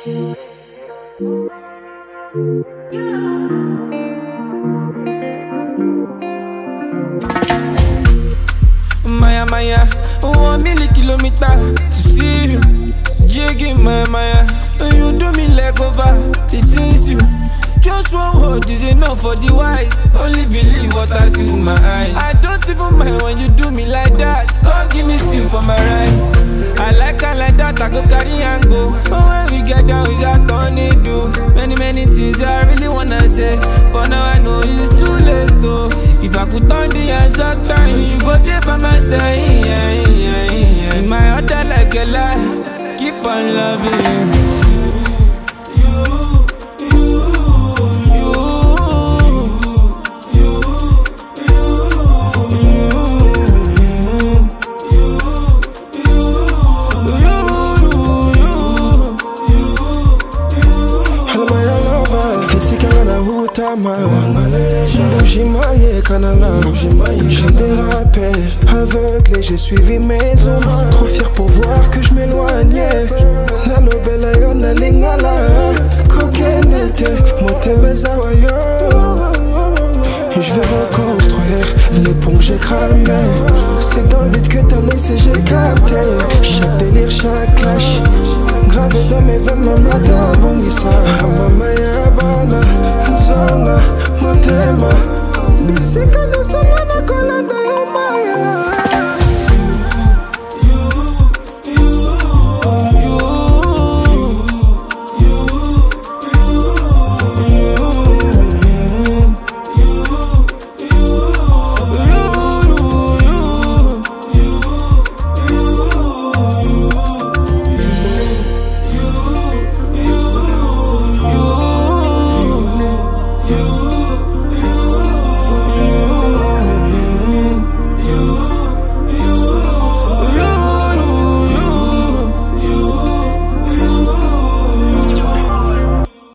Maya, 1,000,000 kilometers to see you. Jiggy Maya, you do me like over the things you. Just one word is enough for the wise. Only believe what I see with my eyes. I don't even mind when you do me like that. Come give me stew for my rice. I like that, I go carry and go. But when we get down, it's a tornado. Many things I really wanna say, but now I know it's too late though. If I could turn the hands up time, you go there by my side. In my heart I like a lie. Keep on loving. J'ai dérapé, aveuglé, j'ai suivi mes ombres. Trop fier pour voir que je m'éloignais. Nalo bela yo na lingala, kokenete, motebeza wayo. Je vais reconstruire les ponts que j'ai cramés. C'est dans le vide que t'as laissé, j'ai capté. Chaque délire, chaque clash, gravé dans mes veines, mamata bongisa. Mama ya bana, nzonga, motema. Bisika no songa na kola na yo maya.